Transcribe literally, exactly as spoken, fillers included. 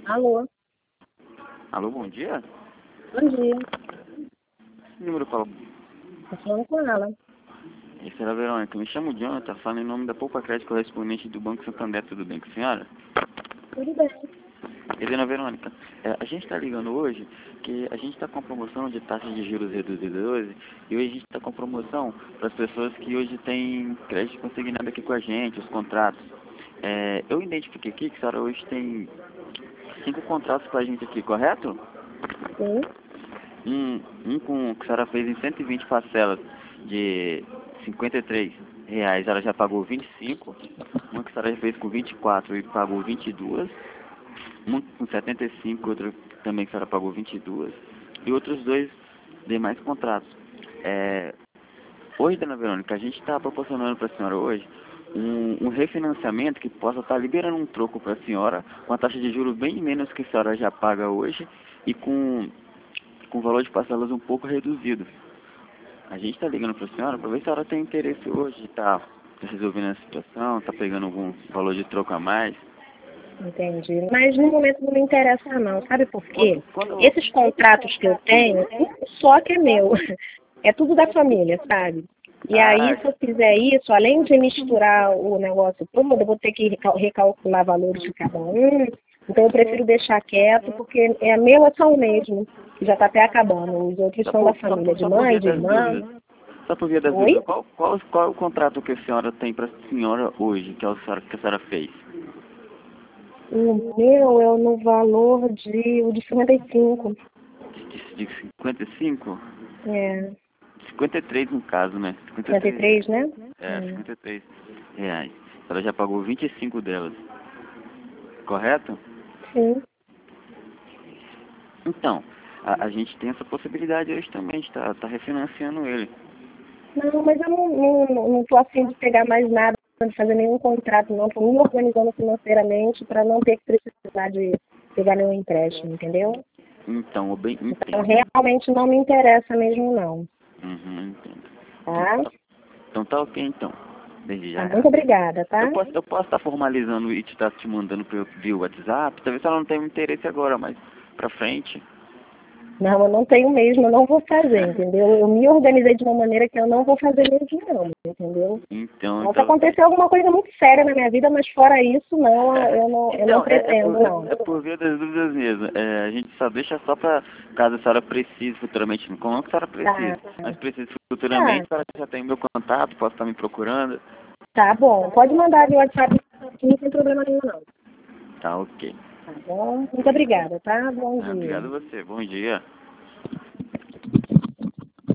Alô? Alô, bom dia? Bom dia. Esse número fala. Tô falando com ela. Esse era a Verônica. Me chamo Jonathan, falo em nome da Poupa Crédito correspondente do Banco Santander. Tudo bem com a senhora? Tudo bem. E dona Verônica, é, a gente está ligando hoje que a gente está com a promoção de taxa de juros reduzida hoje, e hoje a gente está com a promoção para as pessoas que hoje têm crédito consignado aqui com a gente, os contratos. É, eu identifiquei aqui que a senhora hoje tem cinco contratos com a gente aqui, correto? Sim. Um, um com que a senhora fez em cento e vinte parcelas de cinquenta e três reais, ela já pagou vinte e cinco. Uma que a senhora já fez com vinte e quatro e pagou vinte e dois. Um com setenta e cinco, outro também que a senhora pagou vinte e dois. E outros dois demais contratos. É, hoje, dona Verônica, a gente está proporcionando para a senhora hoje um, um refinanciamento que possa estar liberando um troco para a senhora com a taxa de juros bem menos que a senhora já paga hoje e com com o valor de parcelas um pouco reduzido. A gente está ligando para a senhora para ver se a senhora tem interesse hoje de estar tá resolvendo a situação, está pegando algum valor de troco a mais. Entendi. Mas no momento não me interessa não. Sabe por quê? Quando, quando... Esses contratos que eu tenho, só que é meu. É tudo da família, sabe? E Ah, aí, se eu fizer isso, além de misturar o negócio todo, eu vou ter que recal- recalcular valores de cada um. Então eu prefiro deixar quieto, porque é meu é só o mesmo, que já está até acabando. Os outros só são por, da só família, por, de só por mãe, via de das irmã. dúvidas. Só por via das Oi? dúvidas. Qual, qual, qual é o contrato que a senhora tem para a senhora hoje, que a senhora, que a senhora fez? O meu é no valor de, o de cinquenta e cinco. De, de cinquenta e cinco? É, cinquenta e três no caso, né? cinquenta e três, né? É, Hum. cinquenta e três reais. Ela já pagou vinte e cinco delas. Correto? Sim. Então, a, a gente tem essa possibilidade hoje também, está tá refinanciando ele. Não, mas eu não, não, não tô afim de pegar mais nada, de fazer nenhum contrato, não. Estou me organizando financeiramente para não ter que precisar de pegar nenhum empréstimo, entendeu? Então, eu bem Então, entendo. realmente não me interessa mesmo, não. Uhum, entendo. Então Tá? tá, então tá ok, então. Desde Tá, já. muito obrigada, Eu tá? posso eu posso estar formalizando e te estar te mandando pelo via WhatsApp, talvez ela não tenha interesse agora, mas pra frente. Não, eu não tenho mesmo, eu não vou fazer, entendeu? Eu me organizei de uma maneira que eu não vou fazer mesmo, não, entendeu? Então, Só se tá ok. acontecer alguma coisa muito séria na minha vida, mas fora isso, não, eu não, eu não Então, é, é, pretendo, por, não. é por via das dúvidas mesmo. É, a gente só deixa só pra caso a senhora precise futuramente. Não é que a senhora Tá, precisa, mas precise tá, futuramente, a senhora já tem meu contato, posso estar me procurando. tá bom. Pode mandar no WhatsApp aqui, não tem problema nenhum, não. Tá ok. Tá bom? Muito obrigada, tá? Bom Ah, dia. obrigado a você. Bom dia.